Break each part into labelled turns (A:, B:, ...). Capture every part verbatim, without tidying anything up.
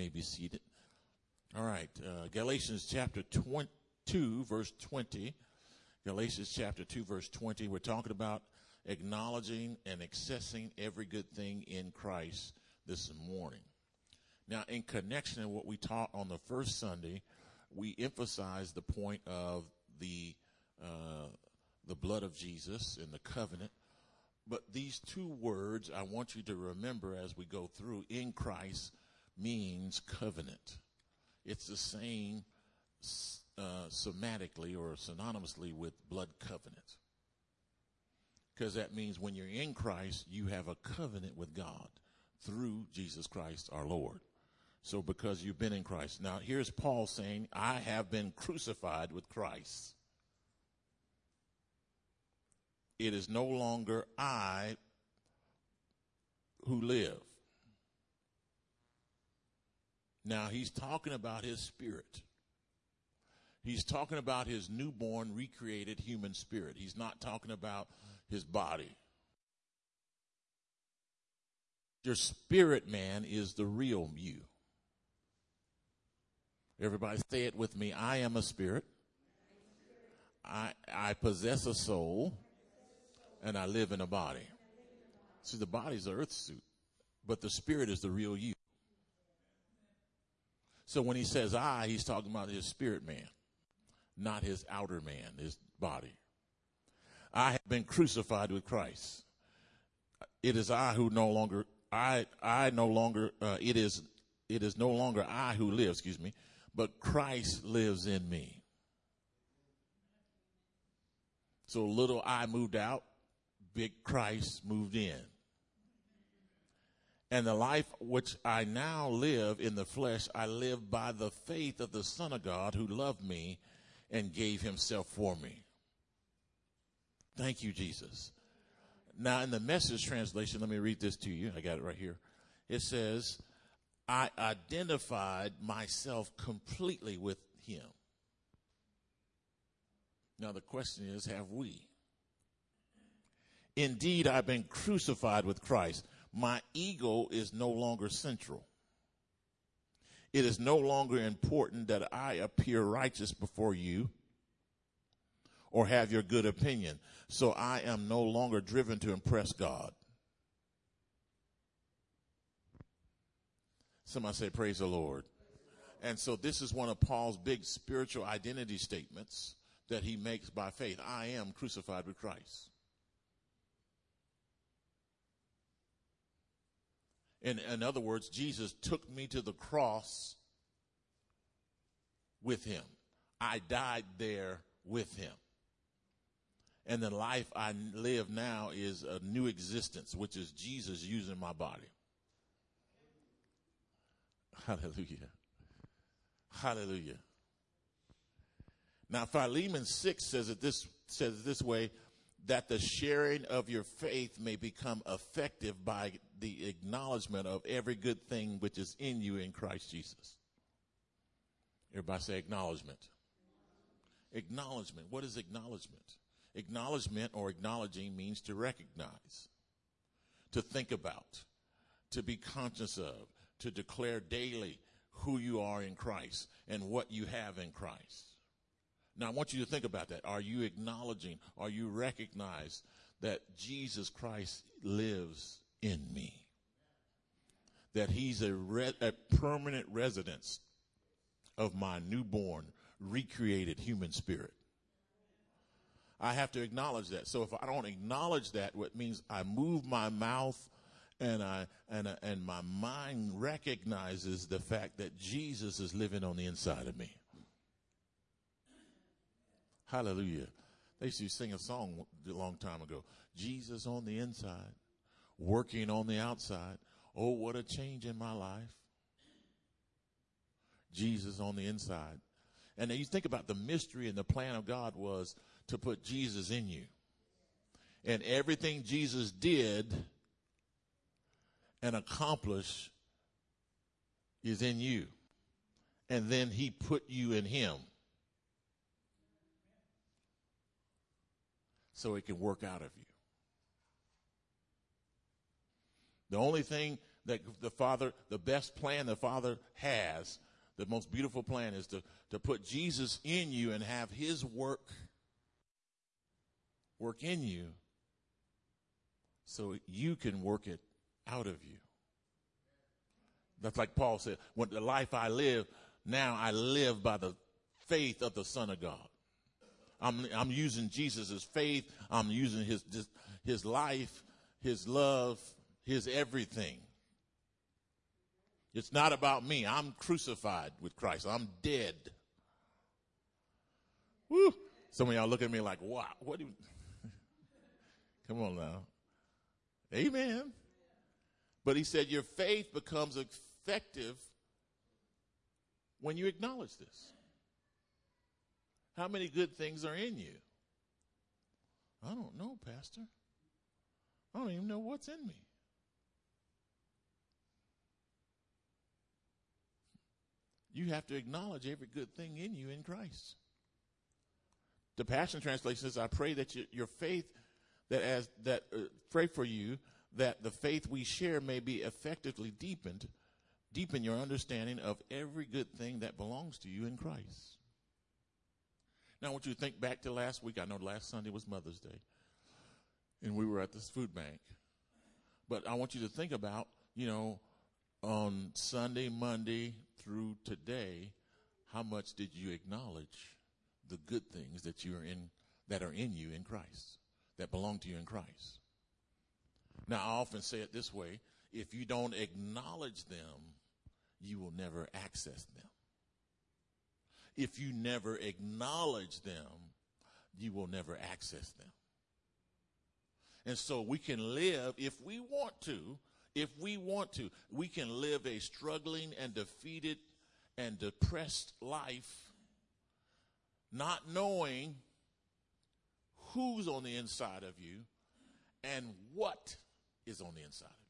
A: may be seated. All right, uh, Galatians chapter two, verse twenty. Galatians chapter two, verse twenty. We're talking about acknowledging and accessing every good thing in Christ this morning. Now, in connection to what we taught on the first Sunday, we emphasized the point of the uh, the blood of Jesus and the covenant. But these two words I want you to remember as we go through. In Christ means covenant. It's the same uh, semantically or synonymously with blood covenant. Because that means when you're in Christ, you have a covenant with God through Jesus Christ our Lord. So because you've been in Christ. Now here's Paul saying, I have been crucified with Christ. It is no longer I who live. Now he's talking about his spirit. He's talking about his newborn, recreated human spirit. He's not talking about his body. Your spirit man is the real you. Everybody say it with me. I am a spirit. I, I possess a soul. And I live in a body. See, the body's an earth suit. But the spirit is the real you. So when he says I, he's talking about his spirit man. Not his outer man, his body. I have been crucified with Christ. It is I who no longer, I, I no longer, uh, it is, it is no longer I who live, excuse me, but Christ lives in me. So little I moved out, big Christ moved in. And the life which I now live in the flesh, I live by the faith of the Son of God who loved me and gave himself for me. Thank you, Jesus. Now, in the Message translation, let me read this to you. I got it right here. It says, I identified myself completely with him. Now, the question is, have we? Indeed, I've been crucified with Christ. My ego is no longer central. It is no longer important that I appear righteous before you or have your good opinion. So I am no longer driven to impress God. Somebody say, praise the Lord. And so this is one of Paul's big spiritual identity statements that he makes by faith. I am crucified with Christ. In, in other words, Jesus took me to the cross with him. I died there with him. And the life I live now is a new existence, which is Jesus using my body. Hallelujah. Hallelujah. Now, Philemon six says it this says it this way, that the sharing of your faith may become effective by the acknowledgement of every good thing which is in you in Christ Jesus. Everybody say acknowledgement. Acknowledgement. What is acknowledgement? Acknowledgement or acknowledging means to recognize, to think about, to be conscious of, to declare daily who you are in Christ and what you have in Christ. Now, I want you to think about that. Are you acknowledging, are you recognize that Jesus Christ lives in me? That he's a, re- a permanent residence of my newborn, recreated human spirit. I have to acknowledge that. So if I don't acknowledge that, what means I move my mouth and I and uh, and my mind recognizes the fact that Jesus is living on the inside of me. Hallelujah. They used to sing a song a long time ago. Jesus on the inside, working on the outside. Oh, what a change in my life. Jesus on the inside. And then you think about the mystery and the plan of God was to put Jesus in you. And everything Jesus did and accomplished is in you. And then he put you in him. So it can work out of you. The only thing that the Father, the best plan the Father has, the most beautiful plan is to, to put Jesus in you and have his work work in you so you can work it out of you. That's like Paul said, when the life I live, now I live by the faith of the Son of God. I'm, I'm using Jesus' faith. I'm using his, his life, his love, his everything. It's not about me. I'm crucified with Christ. I'm dead. Woo. Some of y'all look at me like, wow, what do you... Come on now. Amen. But he said your faith becomes effective when you acknowledge this. How many good things are in you? I don't know, Pastor. I don't even know what's in me. You have to acknowledge every good thing in you in Christ. The Passion Translation says, I pray that your, your faith, that as that uh, pray for you, that the faith we share may be effectively deepened, deepen your understanding of every good thing that belongs to you in Christ. Now, I want you to think back to last week. I know last Sunday was Mother's Day, and we were at this food bank. But I want you to think about, you know, on Sunday, Monday through today, how much did you acknowledge the good things that you are in, that are in you in Christ, that belong to you in Christ? Now, I often say it this way: if you don't acknowledge them, you will never access them. If you never acknowledge them, you will never access them. And so we can live, if we want to, if we want to, we can live a struggling and defeated and depressed life, not knowing who's on the inside of you and what is on the inside of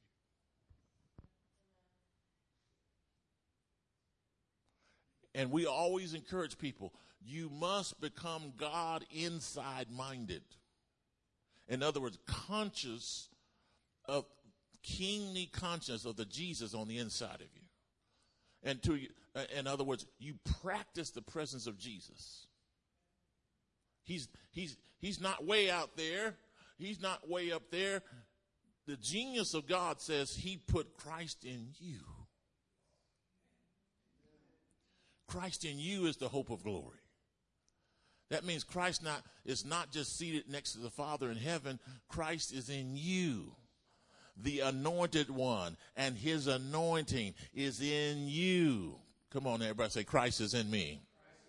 A: you. And we always encourage people, you must become God inside minded. In other words, conscious of, keenly conscious of the Jesus on the inside of you. And to, in other words, you practice the presence of Jesus. He's, he's, he's not way out there. He's not way up there. The genius of God says he put Christ in you. Christ in you is the hope of glory. That means Christ not is not just seated next to the Father in heaven. Christ is in you, the anointed one, and his anointing is in you. Come on, everybody, say, Christ is in me.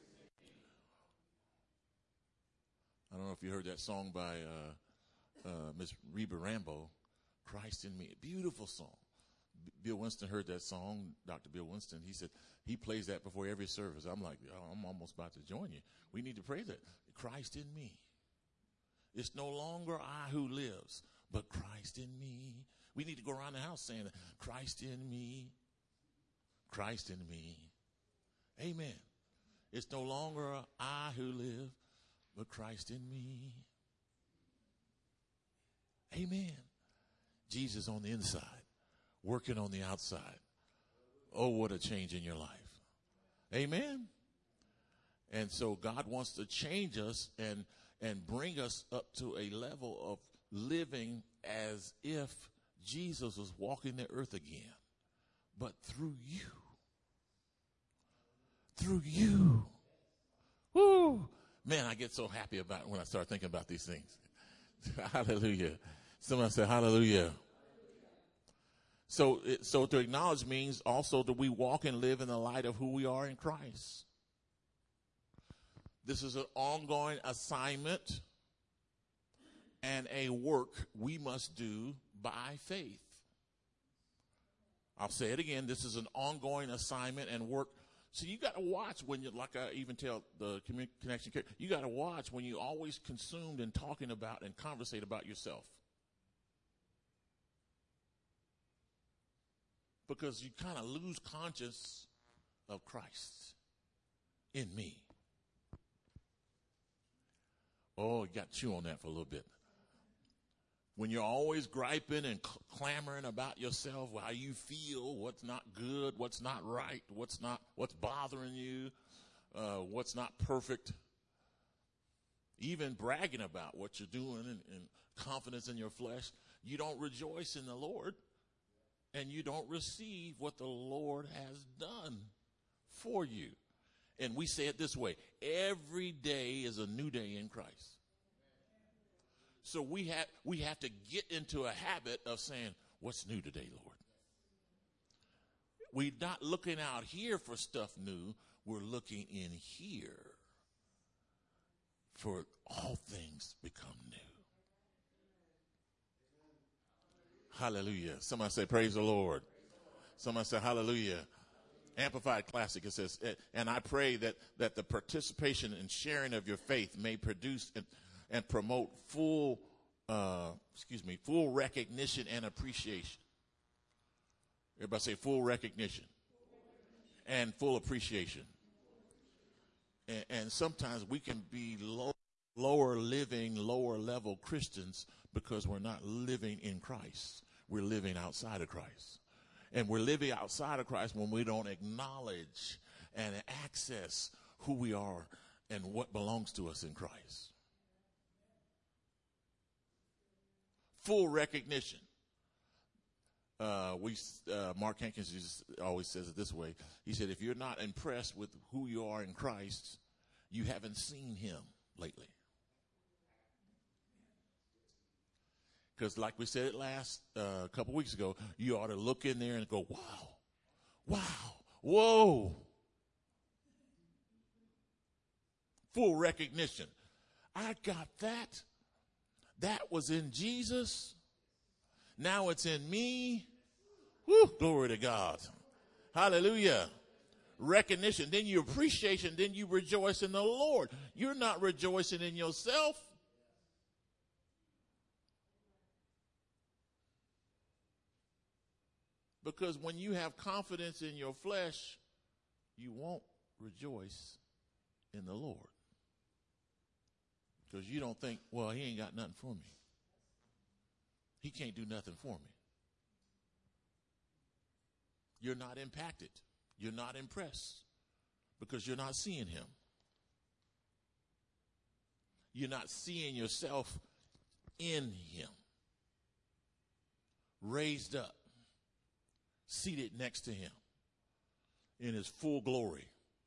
A: I don't know if you heard that song by uh, uh, Miss Reba Rambo, Christ in Me. Beautiful song. Bill Winston heard that song, Doctor Bill Winston. He said he plays that before every service. I'm like, oh, I'm almost about to join you. We need to pray that. Christ in me. It's no longer I who lives, but Christ in me. We need to go around the house saying, Christ in me, Christ in me. Amen. It's no longer I who live, but Christ in me. Amen. Jesus on the inside, working on the outside. Oh, what a change in your life. Amen. And so God wants to change us and, and bring us up to a level of living as if Jesus was walking the earth again, but through you. Through you. Woo! Man, I get so happy about it when I start thinking about these things. Hallelujah. Someone say hallelujah. So, it, so to acknowledge means also that we walk and live in the light of who we are in Christ. This is an ongoing assignment and a work we must do by faith. I'll say it again. This is an ongoing assignment and work. So you got to watch when you, like I even tell the Connection, you got to watch when you're always consumed in talking about and conversate about yourself. Because you kind of lose conscious of Christ in me. Oh, you got to chew on that for a little bit. when you're always griping and cl- clamoring about yourself, how you feel, what's not good, what's not right, what's not, what's bothering you, uh, what's not perfect, even bragging about what you're doing and, and confidence in your flesh, you don't rejoice in the Lord, and you don't receive what the Lord has done for you. And we say it this way: every day is a new day in Christ. So we have we have to get into a habit of saying, what's new today, Lord? We're not looking out here for stuff new. We're looking in here for all things become new. Hallelujah. Somebody say, praise the Lord. Somebody say, hallelujah. Amplified Classic, it says, and I pray that, that the participation and sharing of your faith may produce and, and promote full, uh, excuse me, full recognition and appreciation. Everybody say full recognition and full appreciation. And, and sometimes we can be low, lower living, lower level Christians because we're not living in Christ. We're living outside of Christ. And we're living outside of Christ when we don't acknowledge and access who we are and what belongs to us in Christ. Full recognition. Uh, we uh, Mark Hankins just always says it this way. He said, if you're not impressed with who you are in Christ, you haven't seen him lately. Because like we said it last uh, couple weeks ago, you ought to look in there and go, wow, wow, whoa. Full recognition. I got that. That was in Jesus. Now it's in me. Woo, glory to God. Hallelujah. Recognition. Then you appreciation. Then you rejoice in the Lord. You're not rejoicing in yourself. Because when you have confidence in your flesh, you won't rejoice in the Lord. Because you don't think, well, he ain't got nothing for me. He can't do nothing for me. You're not impacted. You're not impressed because you're not seeing him. You're not seeing yourself in him. Raised up. Seated next to him in his full glory.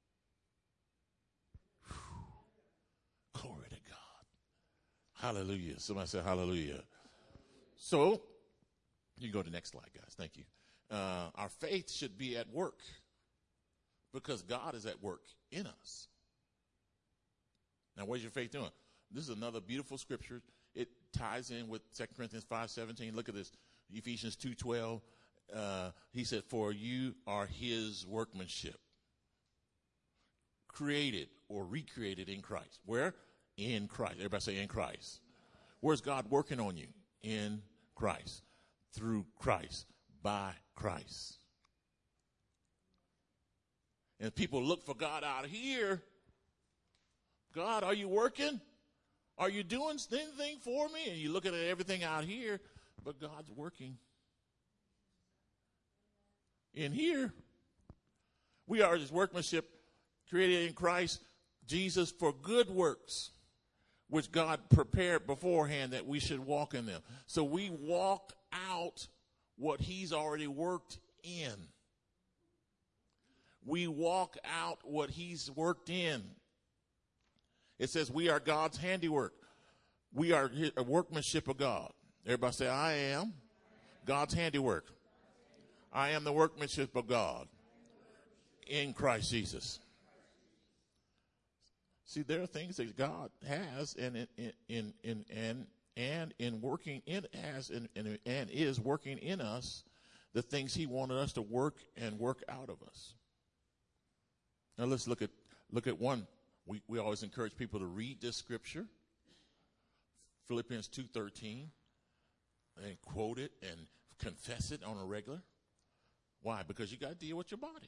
A: Whew. Glory to God. Hallelujah. Somebody say hallelujah. So, you can go to the next slide, guys. Thank you. Uh, our faith should be at work because God is at work in us. Now, what's your faith doing? This is another beautiful scripture. It ties in with Second Corinthians five seventeen. Look at this. Ephesians two twelve. Uh, he said, for you are his workmanship, created or recreated in Christ. Where? In Christ. Everybody say in Christ. Where's God working on you? In Christ. Through Christ. By Christ. And people look for God out here. God, are you working? Are you doing anything for me? And you're looking at everything out here, but God's working. In here, we are his workmanship created in Christ Jesus for good works, which God prepared beforehand that we should walk in them. So we walk out what he's already worked in. We walk out what he's worked in. It says we are God's handiwork. We are a workmanship of God. Everybody say, I am God's handiwork. I am the workmanship of God in Christ Jesus. See, there are things that God has and in in in and and in working in as and, and and is working in us the things he wanted us to work and work out of us. Now let's look at look at one. We we always encourage people to read this scripture, Philippians two thirteen, and quote it and confess it on a regular. Why? Because you got to deal with your body.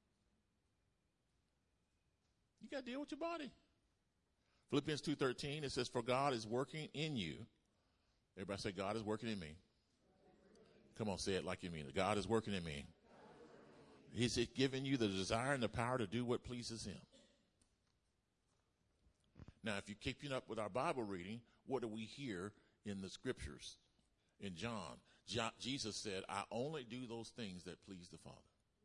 A: You got to deal with your body. Philippians two thirteen, it says, for God is working in you Everybody say, God is working in me. Come on, say it like you mean it. God is working in me. He's giving you the desire and the power to do what pleases him. Now, if you're keeping up with our Bible reading, what do we hear in the scriptures? In John, Jo- Jesus said, I only do those things that please the Father.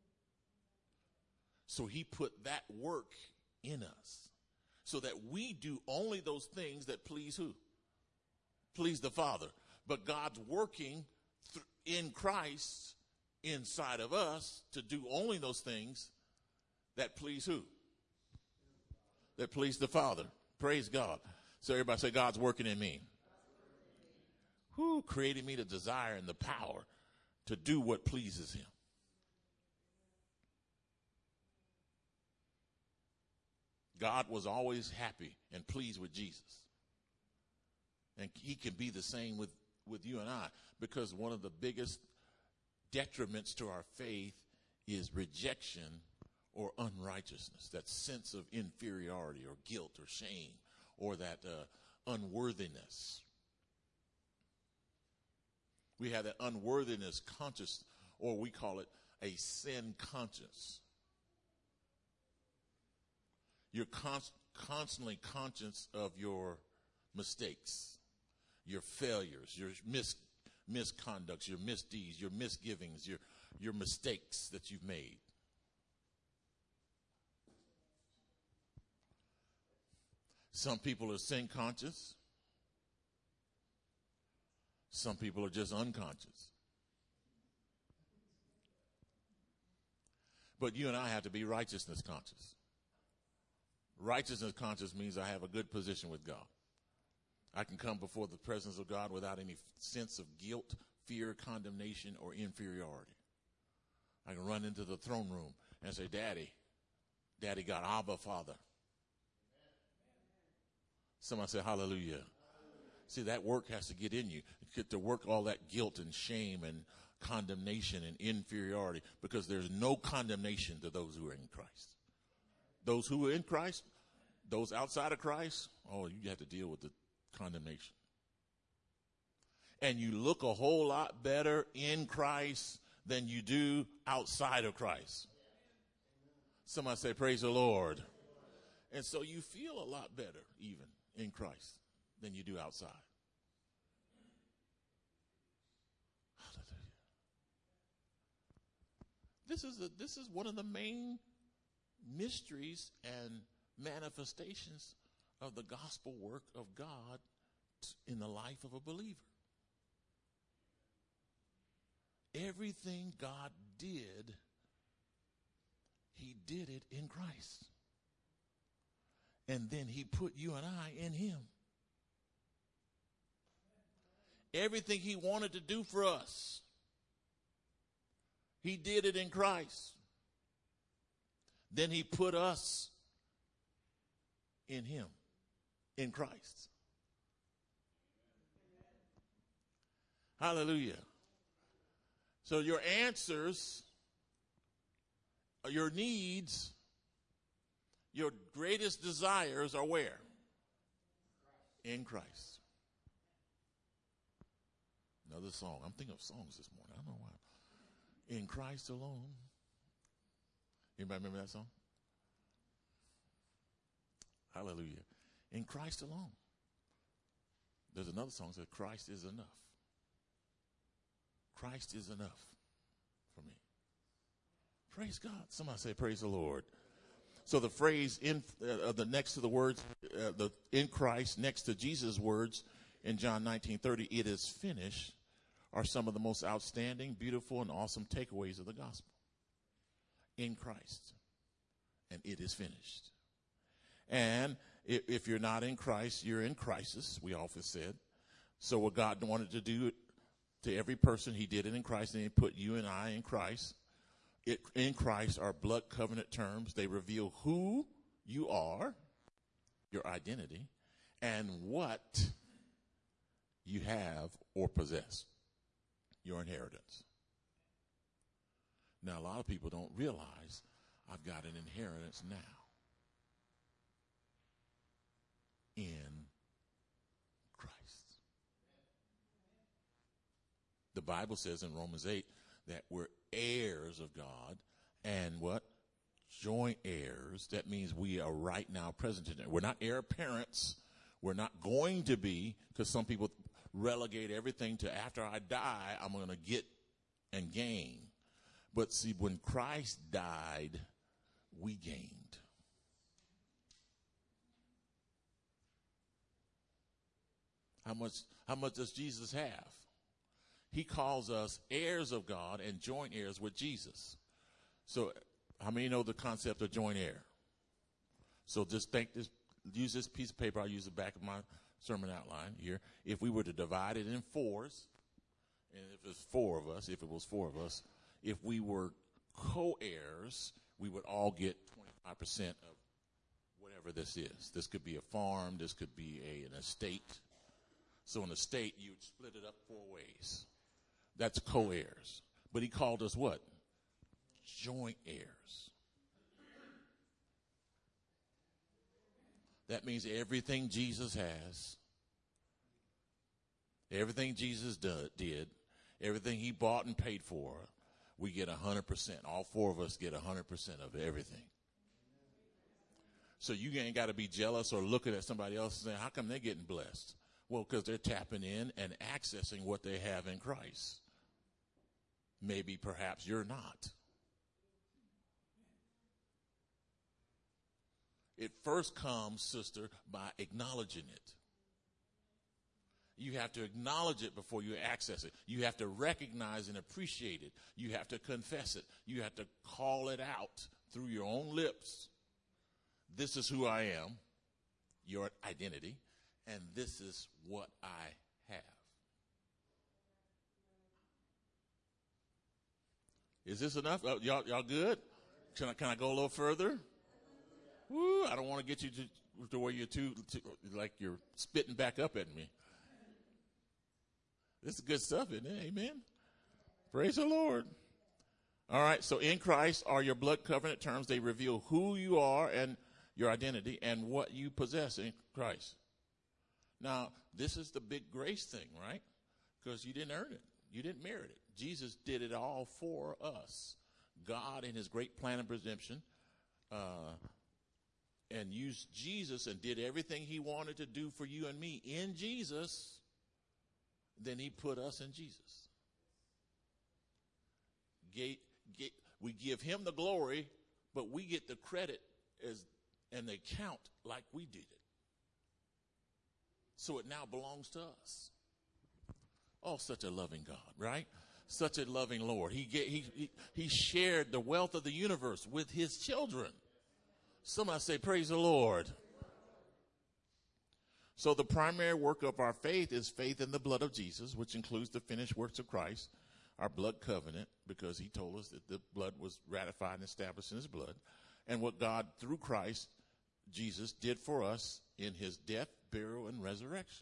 A: So he put that work in us so that we do only those things that please who? Please the Father. But God's working th- in Christ inside of us to do only those things that please who? That please the Father. Praise God. So everybody say, God's working in me. Who created me the desire and the power to do what pleases him. God was always happy and pleased with Jesus. And he can be the same with, with you and I, because one of the biggest detriments to our faith is rejection or unrighteousness, that sense of inferiority or guilt or shame or that uh, unworthiness. We have that unworthiness conscious, or we call it a sin conscience. You're const- constantly conscious of your mistakes, your failures, your mis- misconducts, your misdeeds, your misgivings, your, your mistakes that you've made. Some people are sin conscious. Some people are just unconscious. But you and I have to be righteousness conscious. Righteousness conscious means I have a good position with God. I can come before the presence of God without any sense of guilt, fear, condemnation, or inferiority. I can run into the throne room and say, Daddy, Daddy God, Abba, Father. Somebody say hallelujah. See, that work has to get in you. Get to work all that guilt and shame and condemnation and inferiority, because there's no condemnation to those who are in Christ. Those who are in Christ, those outside of Christ, oh, you have to deal with the condemnation. And you look a whole lot better in Christ than you do outside of Christ. Somebody say, praise the Lord. And so you feel a lot better even in Christ than you do outside. Hallelujah. This is a, this is one of the main mysteries and manifestations of the gospel work of God in the life of a believer. Everything God did, he did it in Christ. And then he put you and I in him. Everything he wanted to do for us, he did it in Christ. Then he put us in him, in Christ. Hallelujah. So your answers, your needs, your greatest desires are where? In Christ. Another song. I'm thinking of songs this morning. I don't know why. In Christ alone. Anybody remember that song? Hallelujah. In Christ alone. There's another song that says, Christ is enough. Christ is enough for me. Praise God. Somebody say, praise the Lord. So the phrase in uh, the next to the words, uh, the in Christ, next to Jesus' words in John nineteen thirty, it is finished, are some of the most outstanding, beautiful, and awesome takeaways of the gospel. In Christ. And it is finished. And if, if you're not in Christ, you're in crisis, we often said. So what God wanted to do to every person, he did it in Christ, and he put you and I in Christ. It, in Christ are blood covenant terms. They reveal who you are, your identity, and what you have or possess, your inheritance. Now, a lot of people don't realize I've got an inheritance now in Christ. The Bible says in Romans eight that we're heirs of God and what? Joint heirs. That means we are right now present in it. We're not heir apparents. We're not going to be, because some people relegate everything to after I die, I'm going to get and gain. But see, when Christ died, we gained. How much, how much does Jesus have? He calls us heirs of God and joint heirs with Jesus. So how many know the concept of joint heir? So just think this, use this piece of paper. I'll use the back of my sermon outline here. If we were to divide it in fours, and if it's four of us, if it was four of us, if we were co-heirs, we would all get twenty-five percent of whatever this is. This could be a farm. This could be a, an estate. So in the state, you'd split it up four ways. That's co-heirs. But he called us what? Joint heirs. That means everything Jesus has, everything Jesus do, did, everything he bought and paid for, we get one hundred percent. All four of us get one hundred percent of everything. So you ain't got to be jealous or looking at somebody else and saying, how come they're getting blessed? Well, because they're tapping in and accessing what they have in Christ. Maybe perhaps you're not. It first comes, sister, by acknowledging it. You have to acknowledge it before you access it. You have to recognize and appreciate it. You have to confess it. You have to call it out through your own lips. This is who I am, your identity, and this is what I have. Is this enough? Uh, y'all, y'all good? Can I, can I go a little further? Woo, I don't want to get you to, to where you're too, too, like you're spitting back up at me. This is good stuff, isn't it? Amen. Praise the Lord. All right, so in Christ are your blood covenant terms. They reveal who you are and your identity and what you possess in Christ. Now, this is the big grace thing, right? Because you didn't earn it. You didn't merit it. Jesus did it all for us. God, in his great plan of redemption, uh, and used Jesus and did everything he wanted to do for you and me in Jesus, then he put us in Jesus. Get, get, we give him the glory, but we get the credit as, and they count like we did it. So it now belongs to us. Oh, such a loving God, right? Such a loving Lord. He, get, he, he, he shared the wealth of the universe with his children. Somebody say, praise the Lord. So the primary work of our faith is faith in the blood of Jesus, which includes the finished works of Christ, our blood covenant, because he told us that the blood was ratified and established in his blood, and what God, through Christ, Jesus, did for us in his death, burial, and resurrection,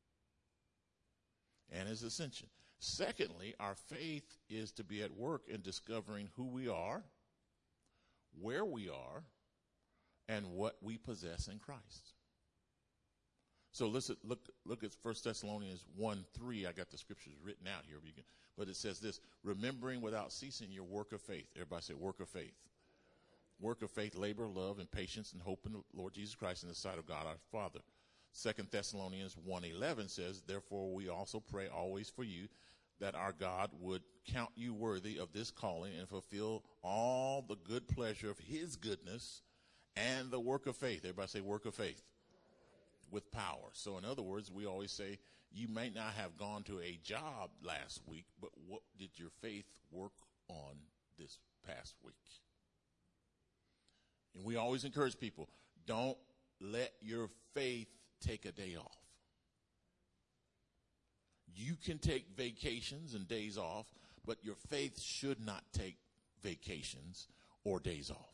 A: and his ascension. Secondly, our faith is to be at work in discovering who we are, where we are, and what we possess in Christ. So listen, look, look at First Thessalonians one three. I got the scriptures written out here, but, you can, but it says this: remembering without ceasing your work of faith. Everybody say work of faith. Work of faith, labor, love, and patience, and hope in the Lord Jesus Christ in the sight of God our Father. Second Thessalonians one eleven says, therefore we also pray always for you, that our God would count you worthy of this calling and fulfill all the good pleasure of his goodness and the work of faith. Everybody say work of faith. With power. So in other words, we always say, you may not have gone to a job last week, but what did your faith work on this past week? And we always encourage people, don't let your faith take a day off. You can take vacations and days off, but your faith should not take vacations or days off.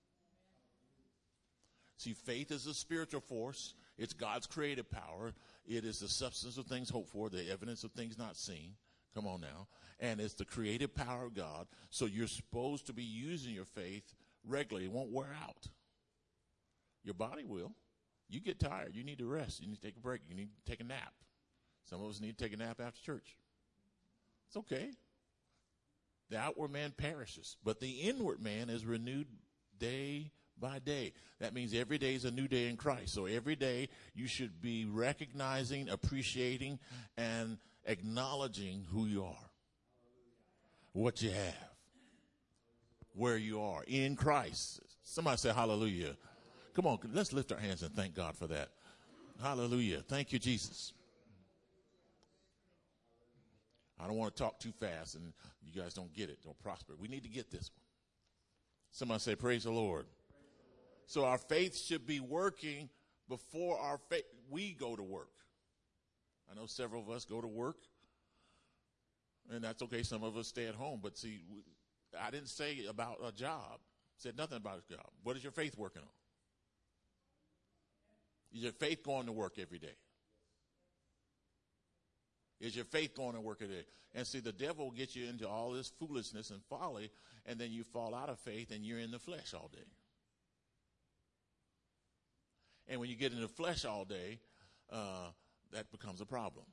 A: See, faith is a spiritual force. It's God's creative power. It is the substance of things hoped for, the evidence of things not seen. Come on now. And it's the creative power of God. So you're supposed to be using your faith regularly. It won't wear out. Your body will. You get tired. You need to rest. You need to take a break. You need to take a nap. Some of us need to take a nap after church. It's okay. The outward man perishes, but the inward man is renewed day by day. That means every day is a new day in Christ. So every day you should be recognizing, appreciating, and acknowledging who you are, what you have, where you are in Christ. Somebody say hallelujah. Come on, let's lift our hands and thank God for that. Hallelujah. Thank you, Jesus. I don't want to talk too fast and you guys don't get it, don't prosper. We need to get this one. Somebody say, praise the Lord. So our faith should be working before our faith, we go to work. I know several of us go to work, and that's okay. Some of us stay at home. But see, I didn't say about a job. Said nothing about a job. What is your faith working on? Is your faith going to work every day? Is your faith going to work every day? And see, the devil will get you into all this foolishness and folly, and then you fall out of faith and you're in the flesh all day. And when you get in the flesh all day, uh, that becomes a problem.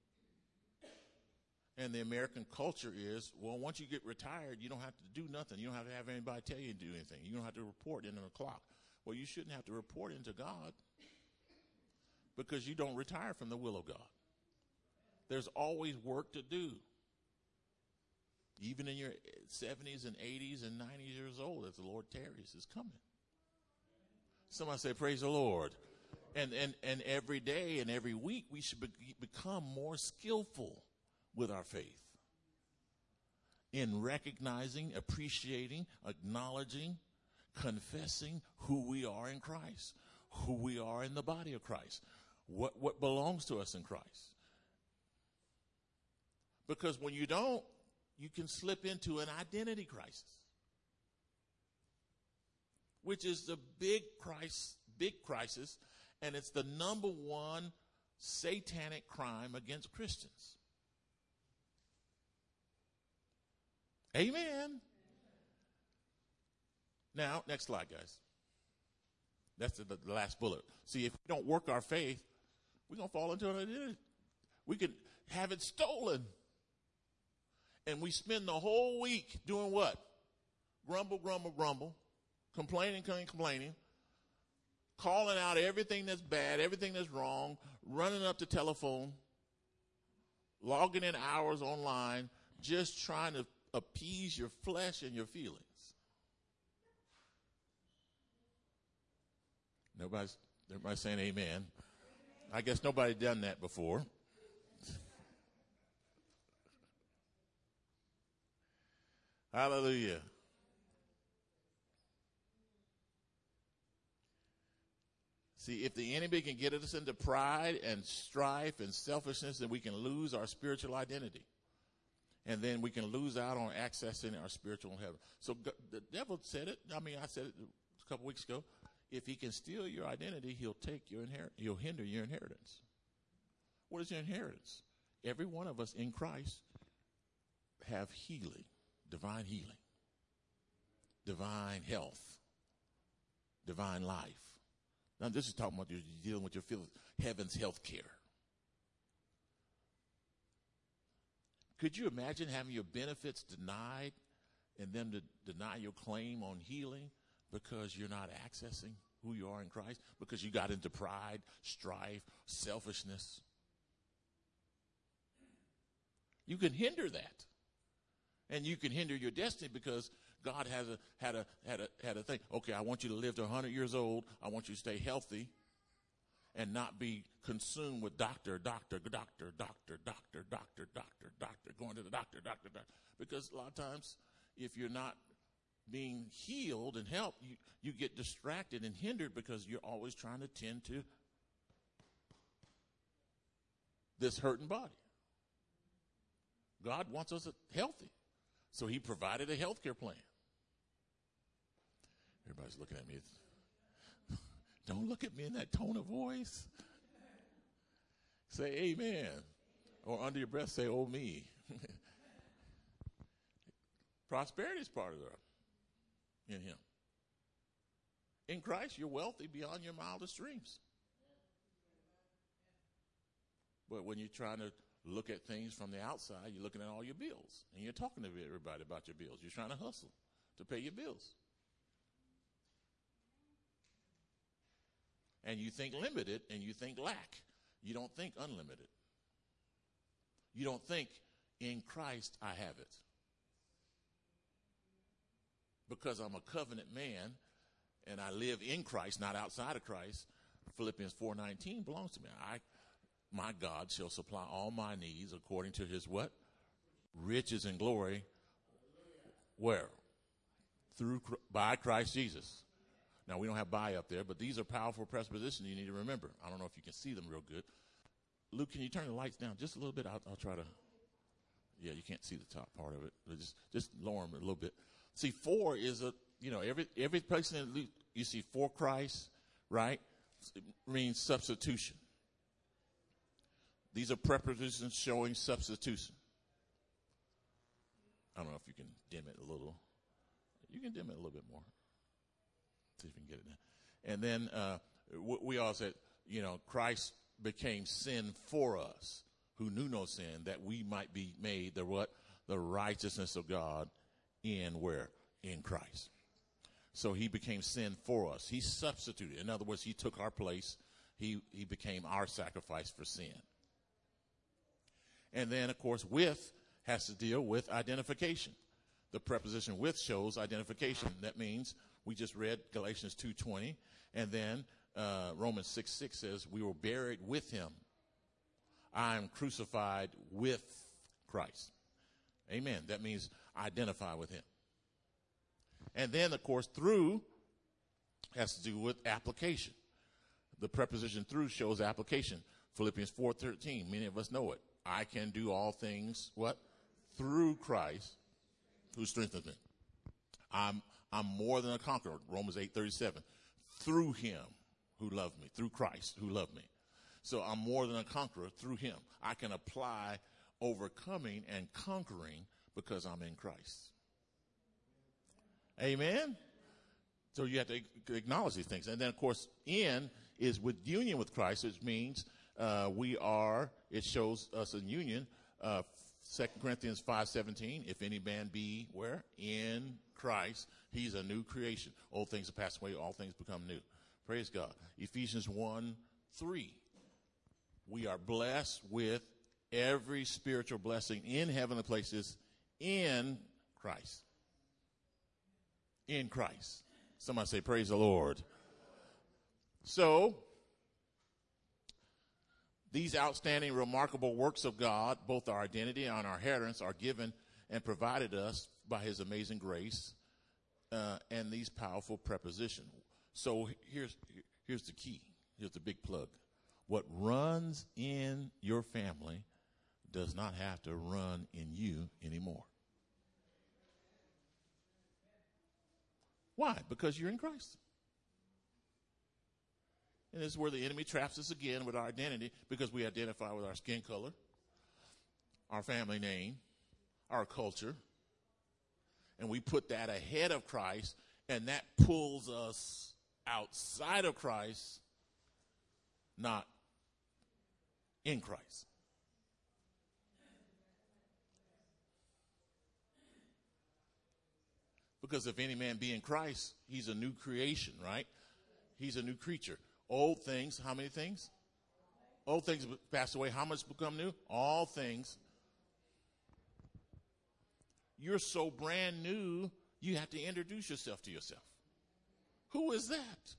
A: And the American culture is, well, once you get retired, you don't have to do nothing. You don't have to have anybody tell you to do anything. You don't have to report in a clock. Well, you shouldn't have to report into God because you don't retire from the will of God. There's always work to do. Even in your seventies and eighties and nineties years old, as the Lord tarries, is coming. Somebody say, praise the Lord. And, and, and every day and every week, we should be, become more skillful with our faith in recognizing, appreciating, acknowledging, confessing who we are in Christ, who we are in the body of Christ, what, what belongs to us in Christ. Because when you don't, you can slip into an identity crisis, which is the big crisis, big crisis, and it's the number one satanic crime against Christians. Amen. Now, next slide, guys. That's the, the last bullet. See, if we don't work our faith, we're going to fall into an identity. We could have it stolen. And we spend the whole week doing what? Grumble, grumble, grumble. Complaining, complaining. Calling out everything that's bad, everything that's wrong. Running up the telephone. Logging in hours online. Just trying to appease your flesh and your feelings. Nobody's, everybody's saying amen. I guess nobody done that before. Hallelujah. See, if the enemy can get us into pride and strife and selfishness, then we can lose our spiritual identity. And then we can lose out on accessing our spiritual heaven. So the devil said it. I mean, I said it a couple weeks ago. If he can steal your identity, he'll take your inheritance. He'll hinder your inheritance. What is your inheritance? Every one of us in Christ have healing, divine healing, divine health, divine life. Now, this is talking about you're dealing with your heaven's health care. Could you imagine having your benefits denied and them to deny your claim on healing because you're not accessing who you are in Christ? Because you got into pride, strife, selfishness. You can hinder that. And you can hinder your destiny because God has a, had a had a had a thing. Okay, I want you to live to one hundred years old. I want you to stay healthy and not be consumed with doctor, doctor, doctor, doctor, doctor, doctor, doctor, doctor, going to the doctor, doctor, doctor. Because a lot of times, if you're not being healed and helped, you, you get distracted and hindered because you're always trying to tend to this hurting body. God wants us healthy. So he provided a health care plan. Everybody's looking at me. Don't look at me in that tone of voice. Say amen. Or under your breath, say, oh, me. Prosperity is part of that in him. In Christ, you're wealthy beyond your mildest dreams. But when you're trying to look at things from the outside, you're looking at all your bills, and you're talking to everybody about your bills. You're trying to hustle to pay your bills. And you think limited, and you think lack. You don't think unlimited. You don't think, in Christ I have it. Because I'm a covenant man, and I live in Christ, not outside of Christ, Philippians four nineteen belongs to me. I, my God shall supply all my needs according to his what? Riches and glory. Where? Through, by Christ Jesus. Now, we don't have by up there, but these are powerful presuppositions you need to remember. I don't know if you can see them real good. Luke, can you turn the lights down just a little bit? I'll, I'll try to. Yeah, you can't see the top part of it. Just, just lower them a little bit. See, for is a, you know, every every place in Luke, you see for Christ, right? It means substitution. These are prepositions showing substitution. I don't know if you can dim it a little. You can dim it a little bit more. See if you can get it down. And then uh, we all said, you know, Christ became sin for us, who knew no sin, that we might be made the what? The righteousness of God in where? In Christ. So he became sin for us. He substituted. In other words, he took our place. He, he became our sacrifice for sin. And then, of course, with has to deal with identification. The preposition with shows identification. That means we just read Galatians two twenty, and then uh, Romans six six says we were buried with him. I am crucified with Christ. Amen. That means identify with him. And then, of course, through has to do with application. The preposition through shows application. Philippians four thirteen, many of us know it. I can do all things, what? Through Christ who strengthens me. I'm I'm more than a conqueror, Romans eight thirty-seven. Through him who loved me, through Christ who loved me. So I'm more than a conqueror through him. I can apply overcoming and conquering because I'm in Christ. Amen? So you have to acknowledge these things. And then, of course, in is with union with Christ, which means uh, we are, it shows us in union. Uh, Second Corinthians five seventeen, if any man be where? In Christ, he's a new creation. Old things have passed away, all things become new. Praise God. Ephesians one three, we are blessed with every spiritual blessing in heavenly places in Christ. In Christ. Somebody say, praise the Lord. So, these outstanding, remarkable works of God, both our identity and our inheritance, are given and provided us by his amazing grace uh, and these powerful prepositions. So here's here's the key. Here's the big plug. What runs in your family does not have to run in you anymore. Why? Because you're in Christ. And this is where the enemy traps us again with our identity, because we identify with our skin color, our family name, our culture, and we put that ahead of Christ, and that pulls us outside of Christ, not in Christ. Because if any man be in Christ, he's a new creation, right? He's a new creature. Old things, how many things? Old things pass away. How much become new? All things. You're so brand new, you have to introduce yourself to yourself. Who is that?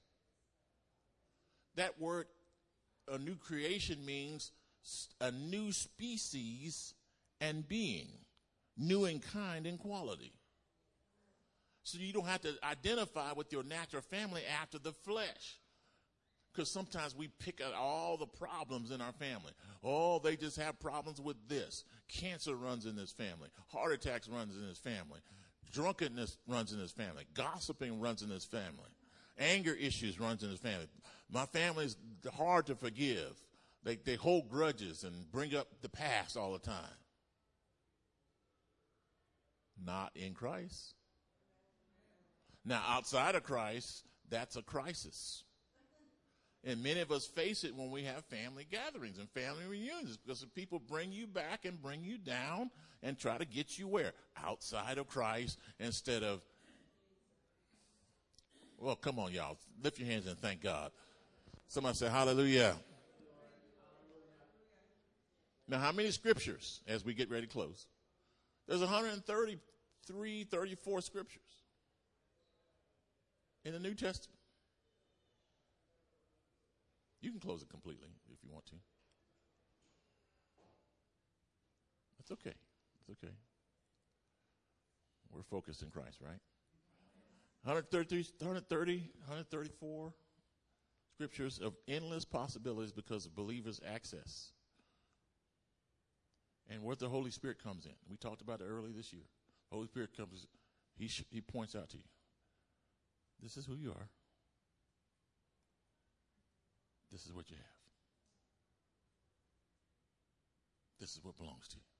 A: That word, a new creation, means a new species and being, new in kind and quality. So you don't have to identify with your natural family after the flesh. Because sometimes we pick out all the problems in our family. Oh, they just have problems with this. Cancer runs in this family. Heart attacks runs in this family. Drunkenness runs in this family. Gossiping runs in this family. Anger issues runs in this family. My family's hard to forgive. They, they hold grudges and bring up the past all the time. Not in Christ. Now, outside of Christ, that's a crisis. And many of us face it when we have family gatherings and family reunions, because the people bring you back and bring you down and try to get you where? Outside of Christ, instead of, well, come on, y'all. Lift your hands and thank God. Somebody say hallelujah. Now, how many scriptures as we get ready to close? There's one hundred thirty-three, thirty-four scriptures in the New Testament. You can close it completely if you want to. It's okay. It's okay. We're focused in Christ, right? one hundred thirty, one hundred thirty, one hundred thirty-four scriptures of endless possibilities because of believers' access. And where the Holy Spirit comes in. We talked about it earlier this year. The Holy Spirit comes, he, sh- he points out to you. This is who you are. This is what you have. This is what belongs to you.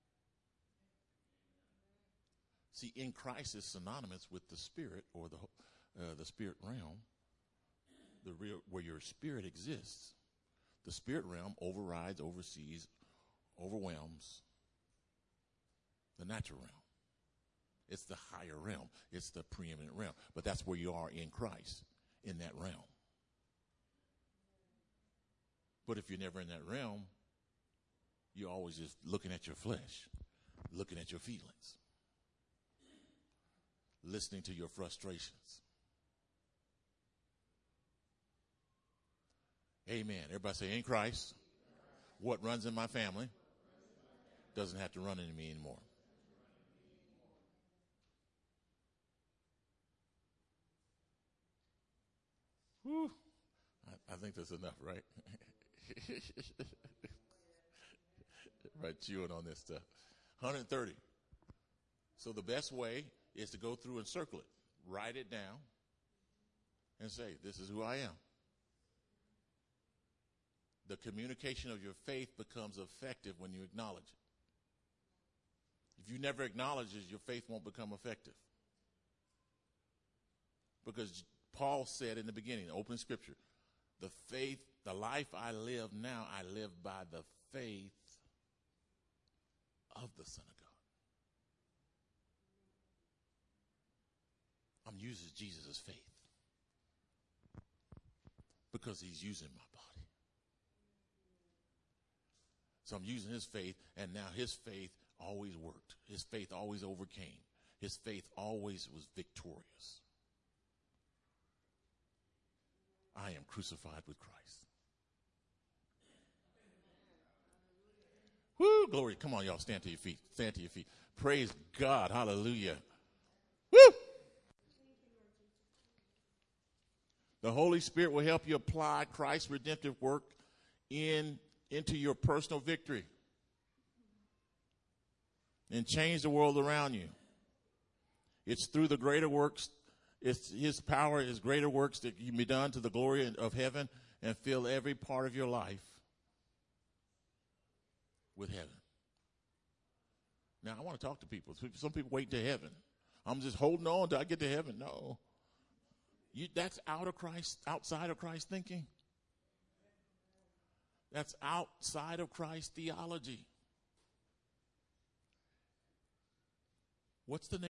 A: See, in Christ is synonymous with the spirit, or the uh, the spirit realm, the real where your spirit exists. The spirit realm overrides, oversees, overwhelms the natural realm. It's the higher realm. It's the preeminent realm. But that's where you are in Christ, in that realm. But if you're never in that realm, you're always just looking at your flesh, looking at your feelings, listening to your frustrations. Amen. Everybody say, in Christ, what runs in my family doesn't have to run in me anymore. Whew. I, I think that's enough, right? Right, chewing on this stuff. one hundred thirty. So the best way is to go through and circle it. Write it down and say, this is who I am. The communication of your faith becomes effective when you acknowledge it. If you never acknowledge it, your faith won't become effective. Because Paul said in the beginning, open scripture, the faith, the life I live now, I live by the faith of the Son of God. I'm using Jesus' faith because he's using my body. So I'm using his faith, and now his faith always worked. His faith always overcame. His faith always was victorious. I am crucified with Christ. Woo, glory. Come on, y'all. Stand to your feet. Stand to your feet. Praise God. Hallelujah. Woo! The Holy Spirit will help you apply Christ's redemptive work in into your personal victory and change the world around you. It's through the greater works. It's his power, his greater works that can be done to the glory of heaven and fill every part of your life with heaven. Now, I want to talk to people. Some people wait to heaven. I'm just holding on till I get to heaven. No. You, that's out of Christ, outside of Christ thinking. That's outside of Christ theology. What's the name?